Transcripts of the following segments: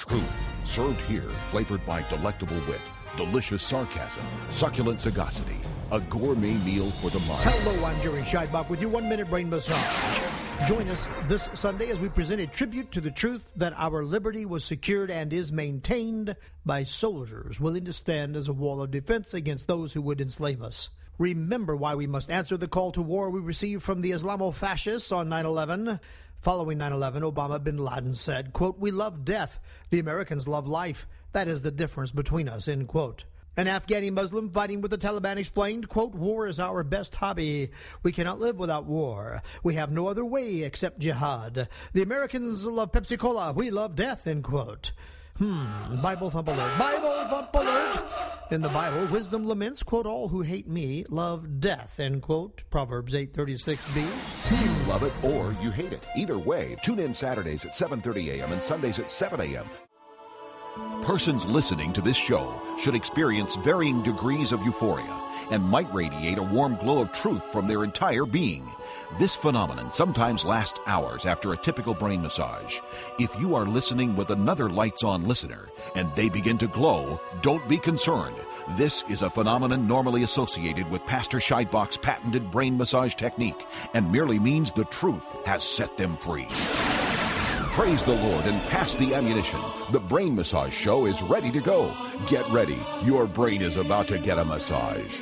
Truth, served here, flavored by delectable wit, delicious sarcasm, succulent sagacity, a gourmet meal for the mind. Hello, I'm Jerry Scheidbach with your 1-minute brain massage. Join us this Sunday as we present a tribute to the truth that our liberty was secured and is maintained by soldiers willing to stand as a wall of defense against those who would enslave us. Remember why we must answer the call to war we received from the Islamo-fascists on 9/11. Following 9/11, Obama bin Laden said, quote, "We love death. The Americans love life. That is the difference between us," end quote. An Afghani Muslim fighting with the Taliban explained, quote, "War is our best hobby. We cannot live without war. We have no other way except jihad. The Americans love Pepsi Cola. We love death," end quote. Bible thump alert. Bible thump alert. In the Bible, wisdom laments, quote, "All who hate me love death," end quote. Proverbs 8:36b. You love it or you hate it. Either way, tune in Saturdays at 7:30 a.m. and Sundays at 7 a.m. Persons listening to this show should experience varying degrees of euphoria and might radiate a warm glow of truth from their entire being. This phenomenon sometimes lasts hours after a typical brain massage. If you are listening with another lights-on listener and they begin to glow, don't be concerned. This is a phenomenon normally associated with Pastor Scheidbach's patented brain massage technique and merely means the truth has set them free. Praise the Lord and pass the ammunition. The Brain Massage Show is ready to go. Get ready. Your brain is about to get a massage.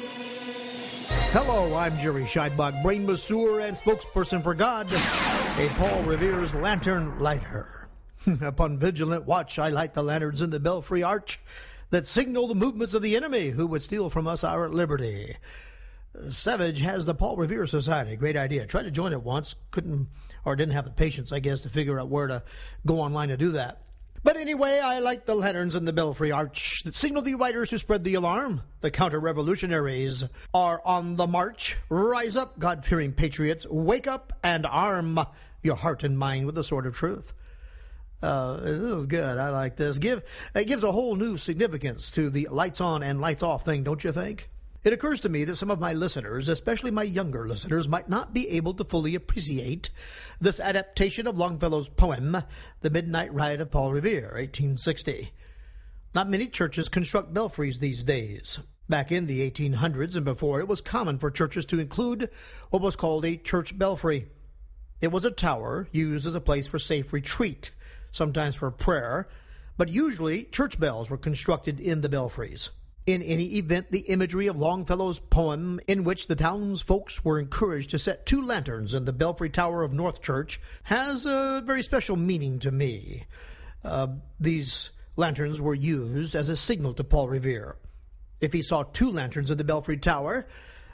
Hello, I'm Jerry Scheidbach, brain masseur and spokesperson for God, a Paul Revere's lantern lighter. Upon vigilant watch, I light the lanterns in the belfry arch that signal the movements of the enemy who would steal from us our liberty. Savage has the Paul Revere Society. Great idea. Tried to join it once. Couldn't, or didn't have the patience, I guess, to figure out where to go online to do that. But anyway, I light the lanterns in the belfry arch that signal the riders who spread the alarm. The counter-revolutionaries are on the march. Rise up, God-fearing patriots. Wake up and arm your heart and mind with the sword of truth. This is good. I like this. It gives a whole new significance to the lights on and lights off thing, don't you think? It occurs to me that some of my listeners, especially my younger listeners, might not be able to fully appreciate this adaptation of Longfellow's poem, The Midnight Ride of Paul Revere, 1860. Not many churches construct belfries these days. Back in the 1800s and before, it was common for churches to include what was called a church belfry. It was a tower used as a place for safe retreat, sometimes for prayer, but usually church bells were constructed in the belfries. In any event, the imagery of Longfellow's poem, in which the townsfolks were encouraged to set 2 lanterns in the belfry tower of North Church, has a very special meaning to me. These lanterns were used as a signal to Paul Revere. If he saw 2 lanterns in the belfry tower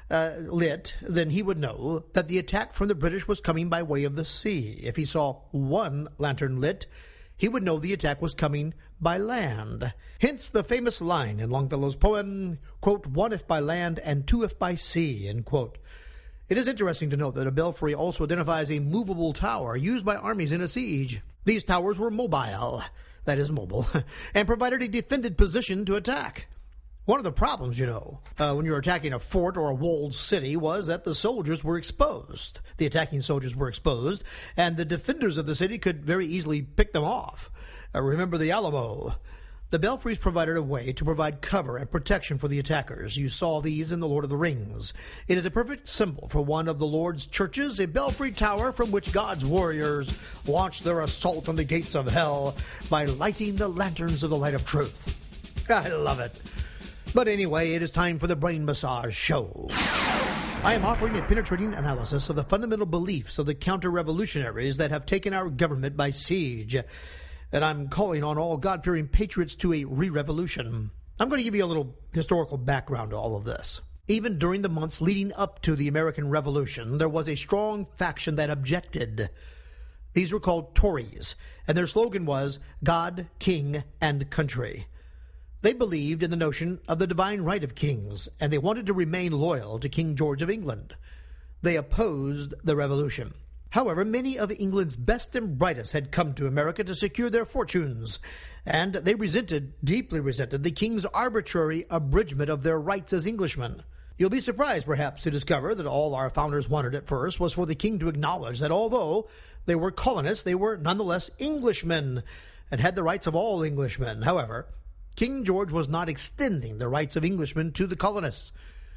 lit, then he would know that the attack from the British was coming by way of the sea. If he saw 1 lantern lit, he would know the attack was coming by land. Hence the famous line in Longfellow's poem, quote, "1 if by land and 2 if by sea," end quote. It is interesting to note that a belfry also identifies a movable tower used by armies in a siege. These towers were mobile, that is mobile, and provided a defended position to attack. One of the problems, when you're attacking a fort or a walled city was that the soldiers were exposed. The attacking soldiers were exposed, and the defenders of the city could very easily pick them off. Remember the Alamo. The belfries provided a way to provide cover and protection for the attackers. You saw these in The Lord of the Rings. It is a perfect symbol for one of the Lord's churches, a belfry tower from which God's warriors launched their assault on the gates of hell by lighting the lanterns of the light of truth. I love it. But anyway, it is time for the Brain Massage Show. I am offering a penetrating analysis of the fundamental beliefs of the counter-revolutionaries that have taken our government by siege. And I'm calling on all God-fearing patriots to a re-revolution. I'm going to give you a little historical background to all of this. Even during the months leading up to the American Revolution, there was a strong faction that objected. These were called Tories, and their slogan was God, King, and Country. They believed in the notion of the divine right of kings, and they wanted to remain loyal to King George of England. They opposed the revolution. However, many of England's best and brightest had come to America to secure their fortunes, and they deeply resented the king's arbitrary abridgment of their rights as Englishmen. You'll be surprised, perhaps, to discover that all our founders wanted at first was for the king to acknowledge that although they were colonists, they were nonetheless Englishmen. and had the rights of all Englishmen. However, King George was not extending the rights of Englishmen to the colonists,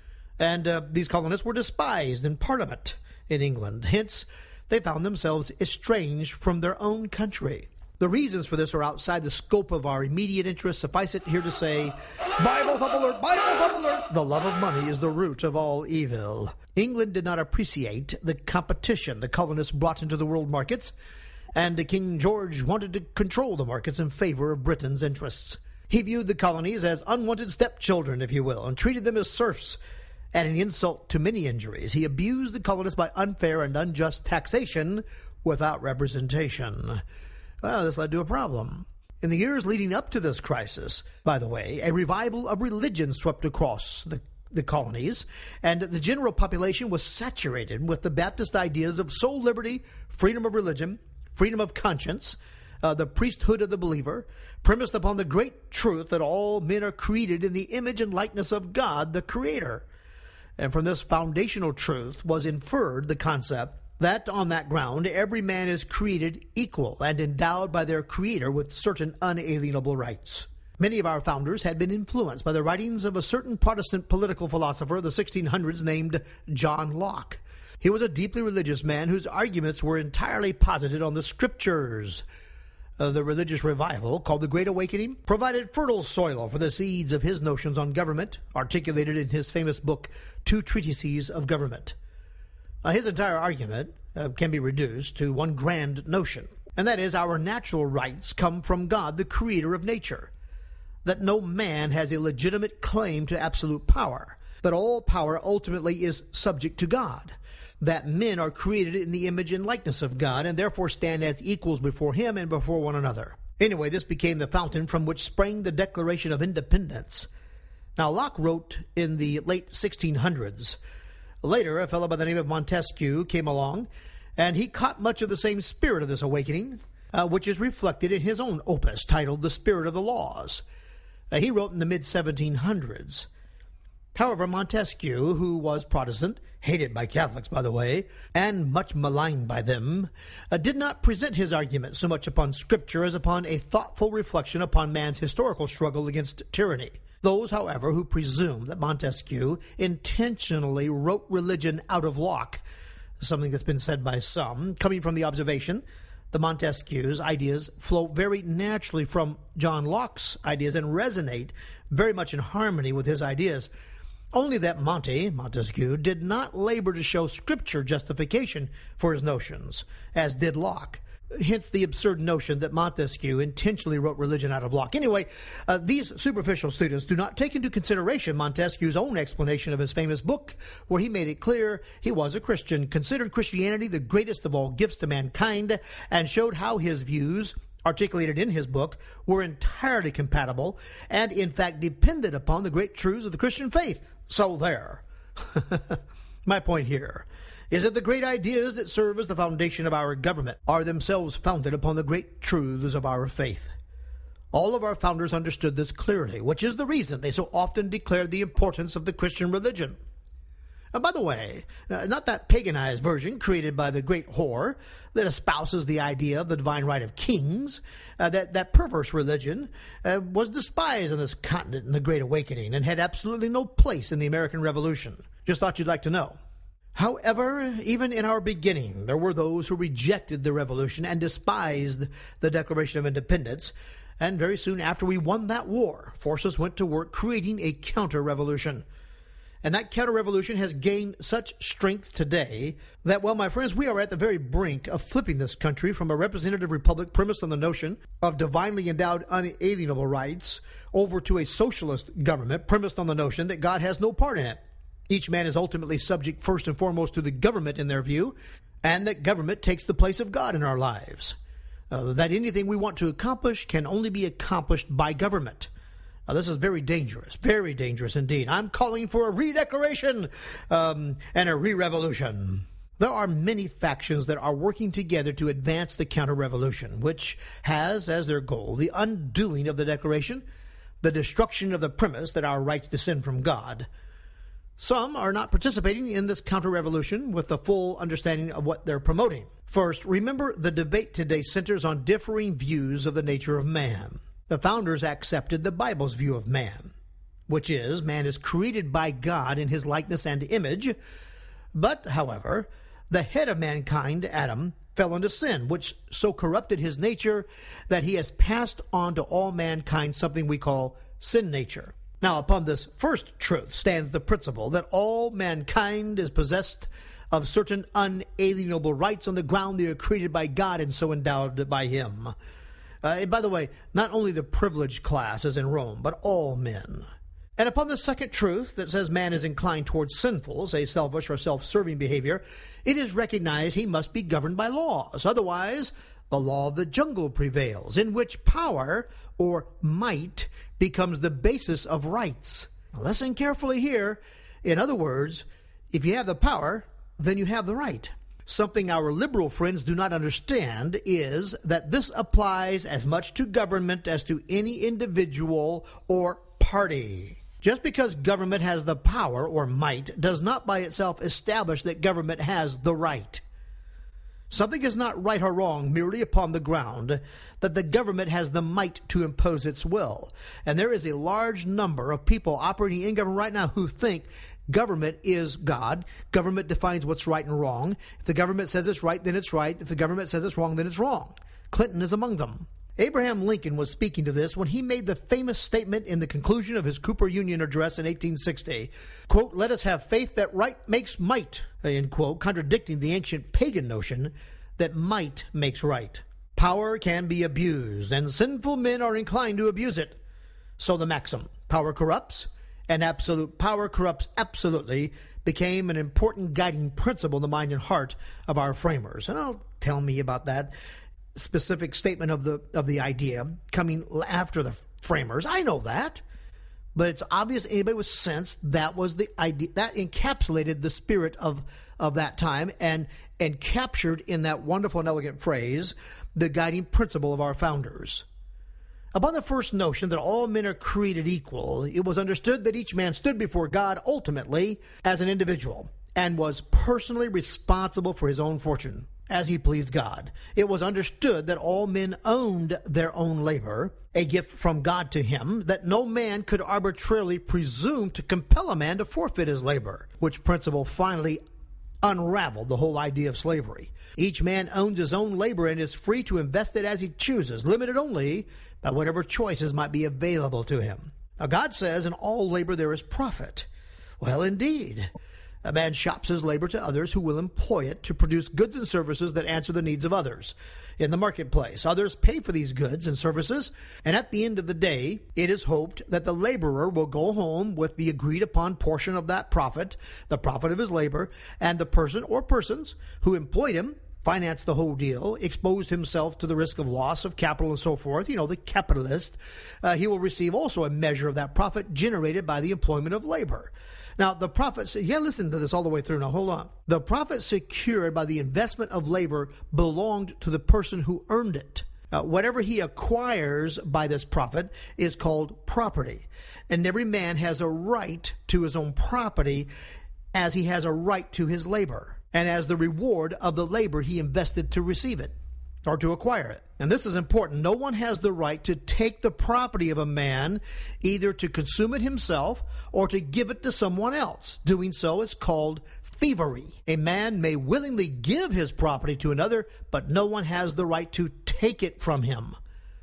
and these colonists were despised in Parliament in England. Hence, they found themselves estranged from their own country. The reasons for this are outside the scope of our immediate interest. Suffice it here to say, Bible thump alert, Bible thump alert! The love of money is the root of all evil. England did not appreciate the competition the colonists brought into the world markets, and King George wanted to control the markets in favor of Britain's interests. He viewed the colonies as unwanted stepchildren, if you will, and treated them as serfs. Adding insult to many injuries, he abused the colonists by unfair and unjust taxation without representation. Well, this led to a problem. In the years leading up to this crisis, by the way, a revival of religion swept across the colonies, and the general population was saturated with the Baptist ideas of soul liberty, freedom of religion, freedom of conscience, the priesthood of the believer, premised upon the great truth that all men are created in the image and likeness of God, the Creator. And from this foundational truth was inferred the concept that on that ground every man is created equal and endowed by their Creator with certain unalienable rights. Many of our founders had been influenced by the writings of a certain Protestant political philosopher of the 1600s named John Locke. He was a deeply religious man whose arguments were entirely posited on the Scriptures. The religious revival, called the Great Awakening, provided fertile soil for the seeds of his notions on government, articulated in his famous book, Two Treatises of Government. His entire argument can be reduced to one grand notion, and that is our natural rights come from God, the Creator of nature, that no man has a legitimate claim to absolute power, that all power ultimately is subject to God, that men are created in the image and likeness of God and therefore stand as equals before Him and before one another. Anyway, this became the fountain from which sprang the Declaration of Independence. Now, Locke wrote in the late 1600s. Later, a fellow by the name of Montesquieu came along, and he caught much of the same spirit of this awakening, which is reflected in his own opus titled The Spirit of the Laws. He wrote in the mid-1700s. However, Montesquieu, who was Protestant, hated by Catholics, by the way, and much maligned by them, did not present his argument so much upon Scripture as upon a thoughtful reflection upon man's historical struggle against tyranny. Those, however, who presume that Montesquieu intentionally wrote religion out of Locke, something that's been said by some, coming from the observation that Montesquieu's ideas flow very naturally from John Locke's ideas and resonate very much in harmony with his ideas, only that Montesquieu, did not labor to show Scripture justification for his notions, as did Locke. Hence the absurd notion that Montesquieu intentionally wrote religion out of Locke. Anyway, these superficial students do not take into consideration Montesquieu's own explanation of his famous book, where he made it clear he was a Christian, considered Christianity the greatest of all gifts to mankind, and showed how his views, articulated in his book, were entirely compatible and, in fact, depended upon the great truths of the Christian faith. So there. My point here is that the great ideas that serve as the foundation of our government are themselves founded upon the great truths of our faith. All of our founders understood this clearly, which is the reason they so often declared the importance of the Christian religion. And by the way, not that paganized version created by the great whore that espouses the idea of the divine right of kings. That perverse religion was despised on this continent in the Great Awakening and had absolutely no place in the American Revolution. Just thought you'd like to know. However, even in our beginning, there were those who rejected the revolution and despised the Declaration of Independence, and very soon after we won that war, forces went to work creating a counter-revolution. And that counter-revolution has gained such strength today that, well, my friends, we are at the very brink of flipping this country from a representative republic premised on the notion of divinely endowed unalienable rights over to a socialist government premised on the notion that God has no part in it. Each man is ultimately subject first and foremost to the government in their view, and that government takes the place of God in our lives. That anything we want to accomplish can only be accomplished by government. Now, this is very dangerous indeed. I'm calling for a re-declaration and a re-revolution. There are many factions that are working together to advance the counter-revolution, which has as their goal the undoing of the Declaration, the destruction of the premise that our rights descend from God. Some are not participating in this counter-revolution with the full understanding of what they're promoting. First, remember the debate today centers on differing views of the nature of man. The founders accepted the Bible's view of man, which is man is created by God in his likeness and image. But, however, the head of mankind, Adam, fell into sin, which so corrupted his nature that he has passed on to all mankind something we call sin nature. Now, upon this first truth stands the principle that all mankind is possessed of certain unalienable rights on the ground they are created by God and so endowed by him. And by the way, not only the privileged class as in Rome, but all men. And upon the second truth that says man is inclined towards sinful, say selfish or self-serving behavior, it is recognized he must be governed by laws. Otherwise, the law of the jungle prevails, in which power or might becomes the basis of rights. Now, listen carefully here. In other words, if you have the power, then you have the right. Something our liberal friends do not understand is that this applies as much to government as to any individual or party. Just because government has the power or might does not by itself establish that government has the right. Something is not right or wrong merely upon the ground that the government has the might to impose its will. And there is a large number of people operating in government right now who think government is God. Government defines what's right and wrong. If the government says it's right, then it's right. If the government says it's wrong, then it's wrong. Clinton is among them. Abraham Lincoln was speaking to this when he made the famous statement in the conclusion of his Cooper Union address in 1860, quote, "Let us have faith that right makes might," end quote, contradicting the ancient pagan notion that might makes right. Power can be abused, and sinful men are inclined to abuse it. So the maxim, power corrupts, and absolute power corrupts absolutely, became an important guiding principle in the mind and heart of our framers. And I'll tell me about that specific statement of the idea coming after the framers. I know that, but it's obvious anybody with sense that was the idea that encapsulated the spirit of that time and captured in that wonderful and elegant phrase the guiding principle of our founders. Upon the first notion that all men are created equal, it was understood that each man stood before God ultimately as an individual and was personally responsible for his own fortune as he pleased God. It was understood that all men owned their own labor, a gift from God to him, that no man could arbitrarily presume to compel a man to forfeit his labor, which principle finally unraveled the whole idea of slavery. Each man owns his own labor and is free to invest it as he chooses, limited only by whatever choices might be available to him. Now, God says, in all labor there is profit. Well, indeed. A man shops his labor to others who will employ it to produce goods and services that answer the needs of others in the marketplace. Others pay for these goods and services, and at the end of the day, it is hoped that the laborer will go home with the agreed-upon portion of that profit, the profit of his labor, and the person or persons who employed him financed the whole deal, exposed himself to the risk of loss of capital and so forth, the capitalist, he will receive also a measure of that profit generated by the employment of labor. Now, the profit, listen to this all the way through. Now, hold on. The profit secured by the investment of labor belonged to the person who earned it. Whatever he acquires by this profit is called property. And every man has a right to his own property as he has a right to his labor and as the reward of the labor he invested to receive it or to acquire it. And this is important. No one has the right to take the property of a man, either to consume it himself or to give it to someone else. Doing so is called thievery. A man may willingly give his property to another, but no one has the right to take it from him.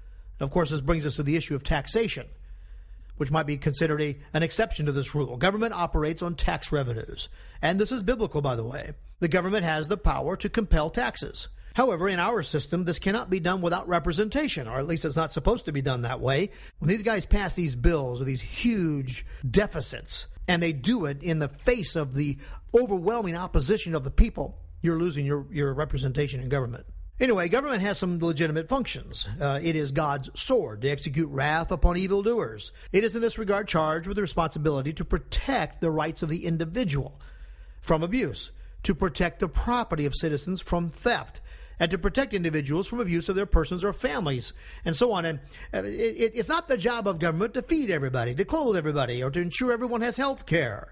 Of course, this brings us to the issue of taxation, which might be considered an exception to this rule. Government operates on tax revenues. And this is biblical, by the way. The government has the power to compel taxes. However, in our system, this cannot be done without representation, or at least it's not supposed to be done that way. When these guys pass these bills with these huge deficits, and they do it in the face of the overwhelming opposition of the people, you're losing your representation in government. Anyway, government has some legitimate functions. It is God's sword to execute wrath upon evildoers. It is in this regard charged with the responsibility to protect the rights of the individual from abuse, to protect the property of citizens from theft, and to protect individuals from abuse of their persons or families, and so on. And it's not the job of government to feed everybody, to clothe everybody, or to ensure everyone has health care.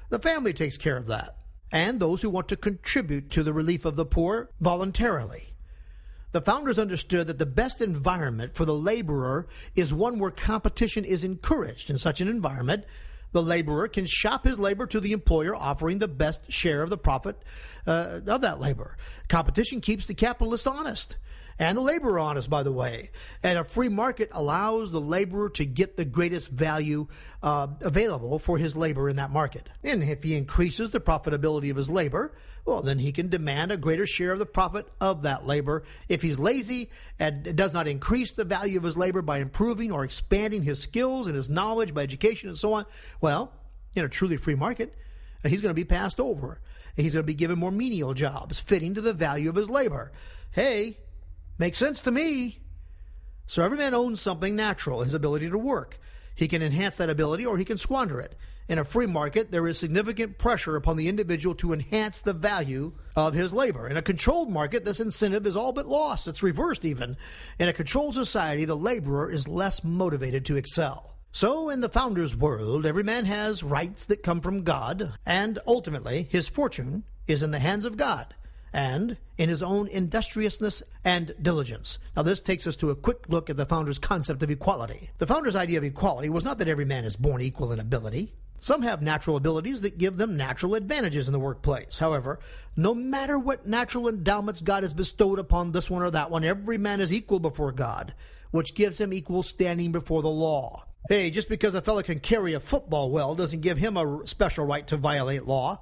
The family takes care of that. And those who want to contribute to the relief of the poor voluntarily. The founders understood that the best environment for the laborer is one where competition is encouraged. In such an environment, the laborer can shop his labor to the employer, offering the best share of the profit of that labor. Competition keeps the capitalist honest. And the laborer honest, by the way. And a free market allows the laborer to get the greatest value available for his labor in that market. And if he increases the profitability of his labor, well, then he can demand a greater share of the profit of that labor. If he's lazy and does not increase the value of his labor by improving or expanding his skills and his knowledge by education and so on, well, in a truly free market, he's going to be passed over. And he's going to be given more menial jobs fitting to the value of his labor. Hey, makes sense to me. So every man owns something natural, his ability to work. He can enhance that ability or he can squander it. In a free market, there is significant pressure upon the individual to enhance the value of his labor. In a controlled market, this incentive is all but lost. It's reversed even. In a controlled society, the laborer is less motivated to excel. So in the founder's world, every man has rights that come from God, and ultimately his fortune is in the hands of God and in his own industriousness and diligence. Now, this takes us to a quick look at the founder's concept of equality. The founder's idea of equality was not that every man is born equal in ability. Some have natural abilities that give them natural advantages in the workplace. However, no matter what natural endowments God has bestowed upon this one or that one, every man is equal before God, which gives him equal standing before the law. Hey, just because a fellow can carry a football well doesn't give him a special right to violate law.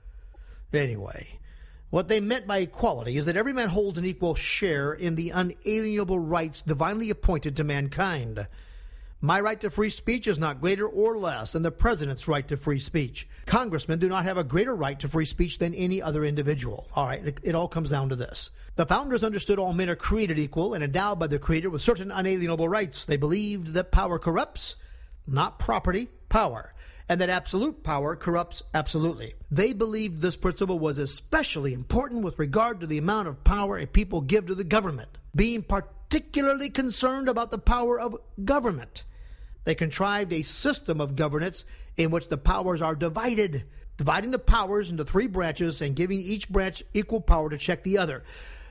Anyway, what they meant by equality is that every man holds an equal share in the unalienable rights divinely appointed to mankind. My right to free speech is not greater or less than the president's right to free speech. Congressmen do not have a greater right to free speech than any other individual. All right, it all comes down to this. The founders understood all men are created equal and endowed by the Creator with certain unalienable rights. They believed that power corrupts, not property, power, and that absolute power corrupts absolutely. They believed this principle was especially important with regard to the amount of power a people give to the government, being particularly concerned about the power of government. They contrived a system of governance in which the powers are divided, dividing the powers into three branches and giving each branch equal power to check the other.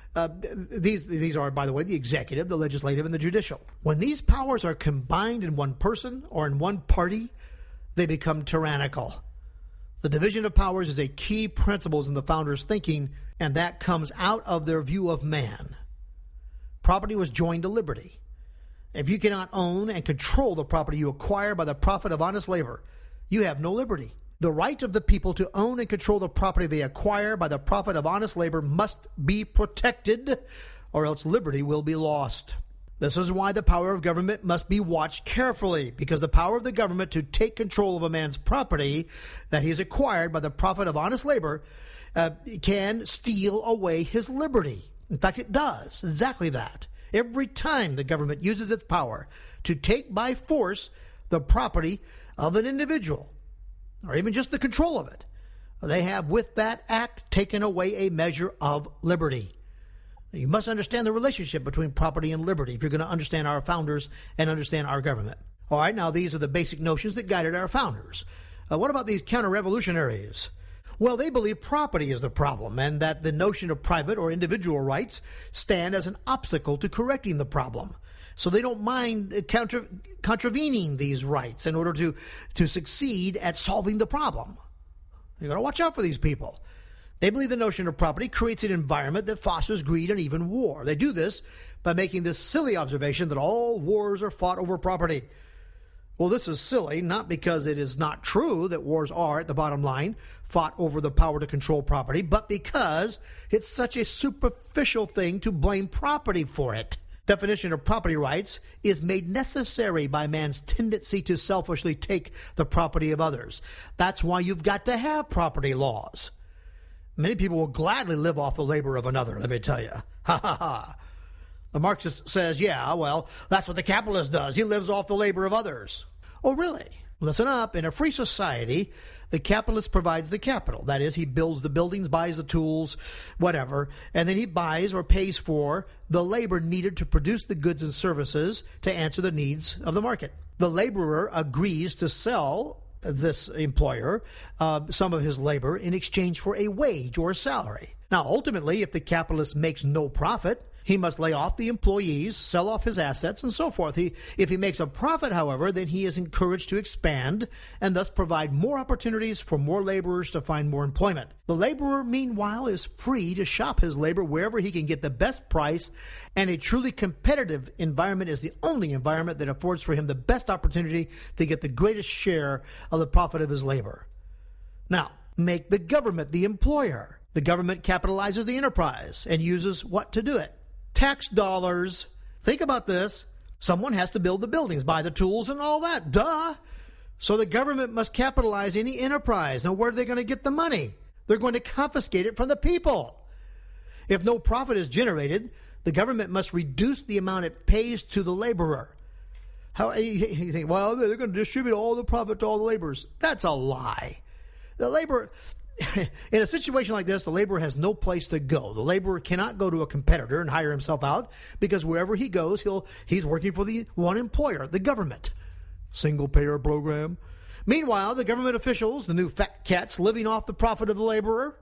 These are, by the way, the executive, the legislative, and the judicial. When these powers are combined in one person or in one party, they become tyrannical. The division of powers is a key principle in the founders' thinking, and that comes out of their view of man. Property was joined to liberty. If you cannot own and control the property you acquire by the profit of honest labor, you have no liberty. The right of the people to own and control the property they acquire by the profit of honest labor must be protected, or else liberty will be lost. This is why the power of government must be watched carefully, because the power of the government to take control of a man's property that he has acquired by the profit of honest labor can steal away his liberty. In fact, it does exactly that. Every time the government uses its power to take by force the property of an individual, or even just the control of it, they have with that act taken away a measure of liberty. You must understand the relationship between property and liberty if you're going to understand our founders and understand our government. All right, now these are the basic notions that guided our founders. What about these counter-revolutionaries? Well, they believe property is the problem and that the notion of private or individual rights stand as an obstacle to correcting the problem. So they don't mind contravening these rights in order to succeed at solving the problem. You've got to watch out for these people. They believe the notion of property creates an environment that fosters greed and even war. They do this by making this silly observation that all wars are fought over property. Well, this is silly, not because it is not true that wars are, at the bottom line, fought over the power to control property, but because it's such a superficial thing to blame property for it. Definition of property rights is made necessary by man's tendency to selfishly take the property of others. That's why you've got to have property laws. Many people will gladly live off the labor of another, let me tell you. Ha ha ha. The Marxist says, yeah, well, that's what the capitalist does. He lives off the labor of others. Oh, really? Listen up. In a free society, the capitalist provides the capital. That is, he builds the buildings, buys the tools, whatever, and then he buys or pays for the labor needed to produce the goods and services to answer the needs of the market. The laborer agrees to sell this employer some of his labor in exchange for a wage or a salary. Now, ultimately, if the capitalist makes no profit, he must lay off the employees, sell off his assets, and so forth. If he makes a profit, however, then he is encouraged to expand and thus provide more opportunities for more laborers to find more employment. The laborer, meanwhile, is free to shop his labor wherever he can get the best price, and a truly competitive environment is the only environment that affords for him the best opportunity to get the greatest share of the profit of his labor. Now, make the government the employer. The government capitalizes the enterprise and uses what to do it? Tax dollars. Think about this. Someone has to build the buildings, buy the tools and all that. Duh. So the government must capitalize any enterprise. Now, where are they going to get the money? They're going to confiscate it from the people. If no profit is generated, the government must reduce the amount it pays to the laborer. How you think, well, they're going to distribute all the profit to all the laborers. That's a lie. The labor... In a situation like this, the laborer has no place to go. The laborer cannot go to a competitor and hire himself out because wherever he goes, he's working for the one employer, the government. Single-payer program. Meanwhile, the government officials, the new fat cats living off the profit of the laborer,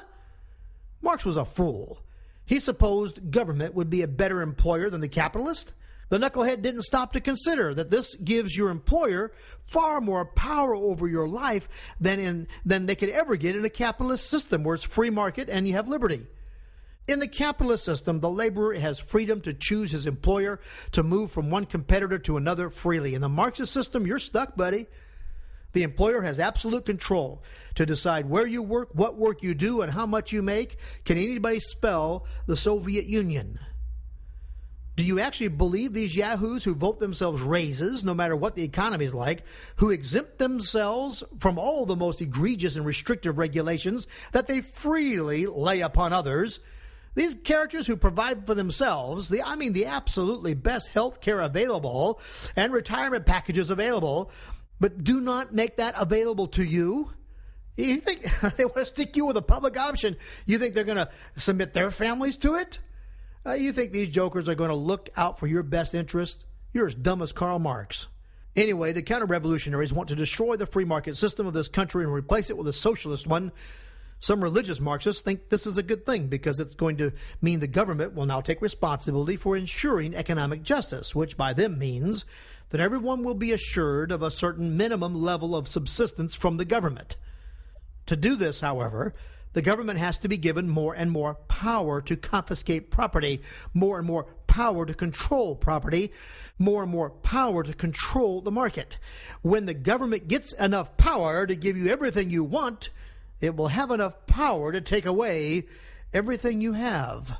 Marx was a fool. He supposed government would be a better employer than the capitalist. The knucklehead didn't stop to consider that this gives your employer far more power over your life than they could ever get in a capitalist system where it's free market and you have liberty. In the capitalist system, the laborer has freedom to choose his employer, to move from one competitor to another freely. In the Marxist system, you're stuck, buddy. The employer has absolute control to decide where you work, what work you do, and how much you make. Can anybody spell the Soviet Union? Do you actually believe these yahoos who vote themselves raises, no matter what the economy is like, who exempt themselves from all the most egregious and restrictive regulations that they freely lay upon others? These characters who provide for themselves, the absolutely best health care available and retirement packages available, but do not make that available to you? You think they want to stick you with a public option? You think they're going to submit their families to it? You think these jokers are going to look out for your best interest? You're as dumb as Karl Marx. Anyway, the counter-revolutionaries want to destroy the free market system of this country and replace it with a socialist one. Some religious Marxists think this is a good thing because it's going to mean the government will now take responsibility for ensuring economic justice, which by them means that everyone will be assured of a certain minimum level of subsistence from the government. To do this, however, the government has to be given more and more power to confiscate property, more and more power to control property, more and more power to control the market. When the government gets enough power to give you everything you want, it will have enough power to take away everything you have.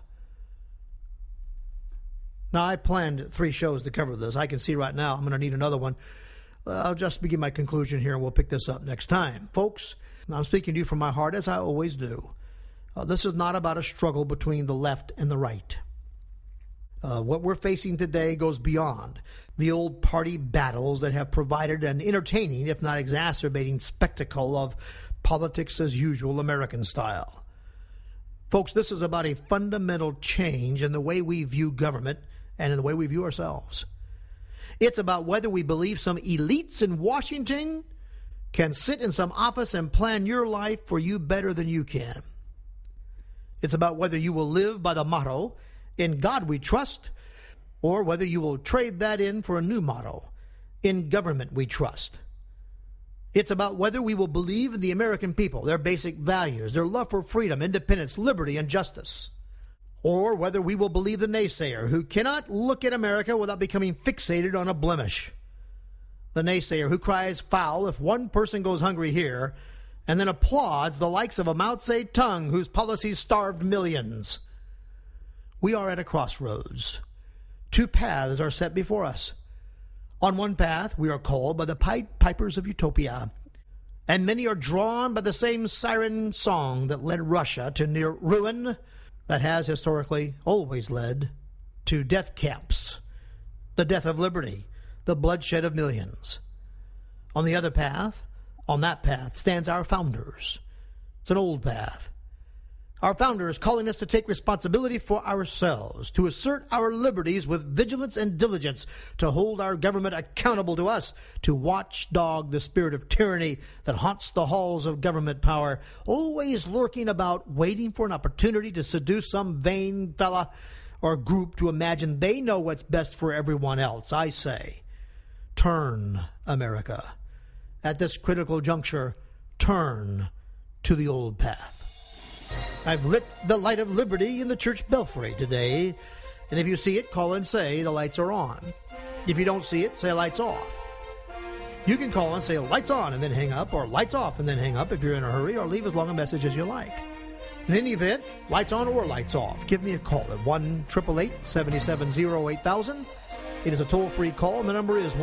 Now, I planned 3 shows to cover this. I can see right now I'm going to need another one. I'll just begin my conclusion here, and we'll pick this up next time. Folks, I'm speaking to you from my heart, as I always do. This is not about a struggle between the left and the right. What we're facing today goes beyond the old party battles that have provided an entertaining, if not exacerbating, spectacle of politics as usual American style. Folks, this is about a fundamental change in the way we view government and in the way we view ourselves. It's about whether we believe some elites in Washington can sit in some office and plan your life for you better than you can. It's about whether you will live by the motto, "In God we trust," or whether you will trade that in for a new motto, "In government we trust." It's about whether we will believe in the American people, their basic values, their love for freedom, independence, liberty, and justice, or whether we will believe the naysayer who cannot look at America without becoming fixated on a blemish. The naysayer who cries foul if one person goes hungry here and then applauds the likes of a Mao Zedong whose policies starved millions. We are at a crossroads. 2 paths are set before us. On one path, we are called by the Pied Pipers of Utopia, and many are drawn by the same siren song that led Russia to near ruin, that has historically always led to death camps, the death of liberty, the bloodshed of millions. On the other path, on that path, stands our founders. It's an old path. Our founder is calling us to take responsibility for ourselves, to assert our liberties with vigilance and diligence, to hold our government accountable to us, to watchdog the spirit of tyranny that haunts the halls of government power, always lurking about, waiting for an opportunity to seduce some vain fella or group to imagine they know what's best for everyone else. I say, turn, America. At this critical juncture, turn to the old path. I've lit the light of liberty in the church belfry today, and if you see it, call and say the lights are on. If you don't see it, say lights off. You can call and say lights on and then hang up, or lights off and then hang up if you're in a hurry, or leave as long a message as you like. In any event, lights on or lights off, give me a call at 1-888-770-8000. It is a toll-free call, and the number is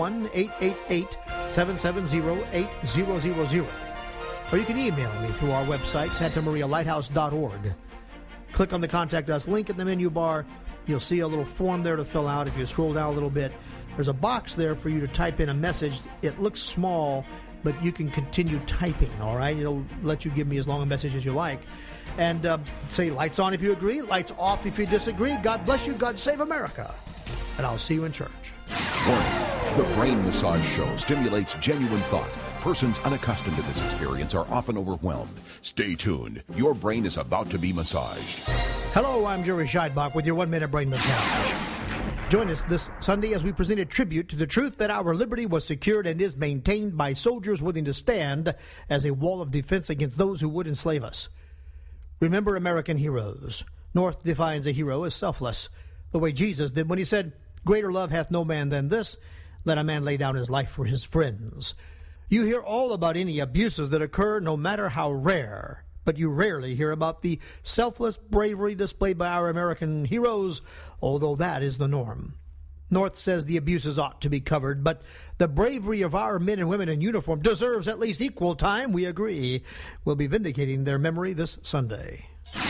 1-888-770-8000. Or you can email me through our website, santamarialighthouse.org. Click on the Contact Us link in the menu bar. You'll see a little form there to fill out. If you scroll down a little bit, there's a box there for you to type in a message. It looks small, but you can continue typing, all right? It'll let you give me as long a message as you like. And say lights on if you agree, lights off if you disagree. God bless you. God save America. And I'll see you in church. Warning. The Brain Massage Show stimulates genuine thought. Persons unaccustomed to this experience are often overwhelmed. Stay tuned. Your brain is about to be massaged. Hello, I'm Jerry Scheidbach with your 1-Minute Brain Massage. Join us this Sunday as we present a tribute to the truth that our liberty was secured and is maintained by soldiers willing to stand as a wall of defense against those who would enslave us. Remember American heroes. North defines a hero as selfless, the way Jesus did when he said, "Greater love hath no man than this, that a man lay down his life for his friends." You hear all about any abuses that occur, no matter how rare, but you rarely hear about the selfless bravery displayed by our American heroes, although that is the norm. North says the abuses ought to be covered, but the bravery of our men and women in uniform deserves at least equal time, we agree. We'll be vindicating their memory this Sunday.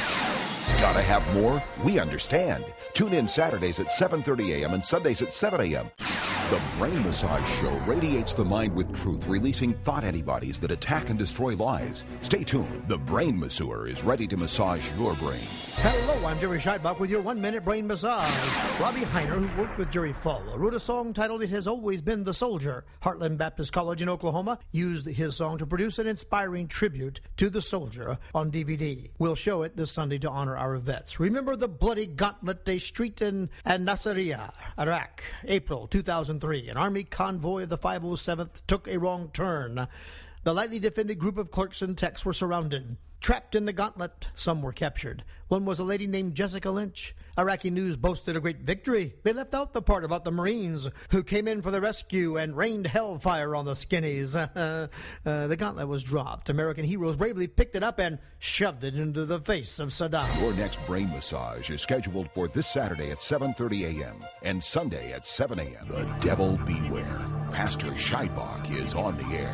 Gotta have more? We understand. Tune in Saturdays at 7:30 a.m. and Sundays at 7 a.m. The Brain Massage Show radiates the mind with truth, releasing thought antibodies that attack and destroy lies. Stay tuned. The Brain Masseur is ready to massage your brain. Hello, I'm Jerry Scheidbach with your 1-Minute Brain Massage. Robbie Heiner, who worked with Jerry Falwell, wrote a song titled "It Has Always Been the Soldier." Heartland Baptist College in Oklahoma used his song to produce an inspiring tribute to the soldier on DVD. We'll show it this Sunday to honor our vets. Remember the bloody Gauntlet Day Street in Nasiriyah, Iraq, April 2003. An Army convoy of the 507th took a wrong turn. The lightly defended group of clerks and techs were surrounded. Trapped in the gauntlet, some were captured. One was a lady named Jessica Lynch. Iraqi News boasted a great victory. They left out the part about the Marines who came in for the rescue and rained hellfire on the skinnies. The gauntlet was dropped. American heroes bravely picked it up and shoved it into the face of Saddam. Your next brain massage is scheduled for this Saturday at 7:30 a.m. and Sunday at 7 a.m. The devil beware. Pastor Scheidbach is on the air.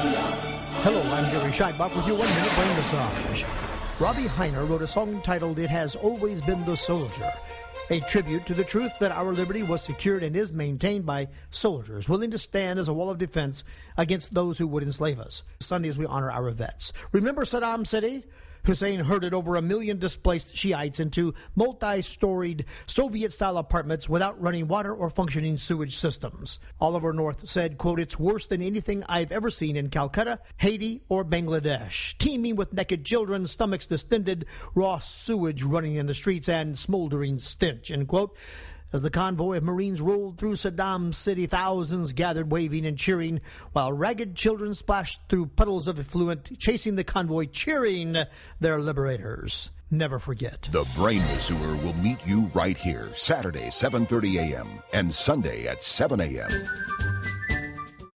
Hello, I'm Jerry Scheidbach with your 1-Minute Brain Massage. Robbie Heiner wrote a song titled "It Has Always Been the Soldier," a tribute to the truth that our liberty was secured and is maintained by soldiers willing to stand as a wall of defense against those who would enslave us. Sunday as we honor our vets. Remember Saddam City? Hussein herded over 1 million displaced Shiites into multi-storied Soviet-style apartments without running water or functioning sewage systems. Oliver North said, quote, "It's worse than anything I've ever seen in Calcutta, Haiti, or Bangladesh. Teeming with naked children, stomachs distended, raw sewage running in the streets, and smoldering stench," end quote. As the convoy of Marines rolled through Saddam City, thousands gathered waving and cheering, while ragged children splashed through puddles of effluent, chasing the convoy, cheering their liberators. Never forget. The Brain Masseur will meet you right here, Saturday, 7:30 a.m. and Sunday at 7 a.m.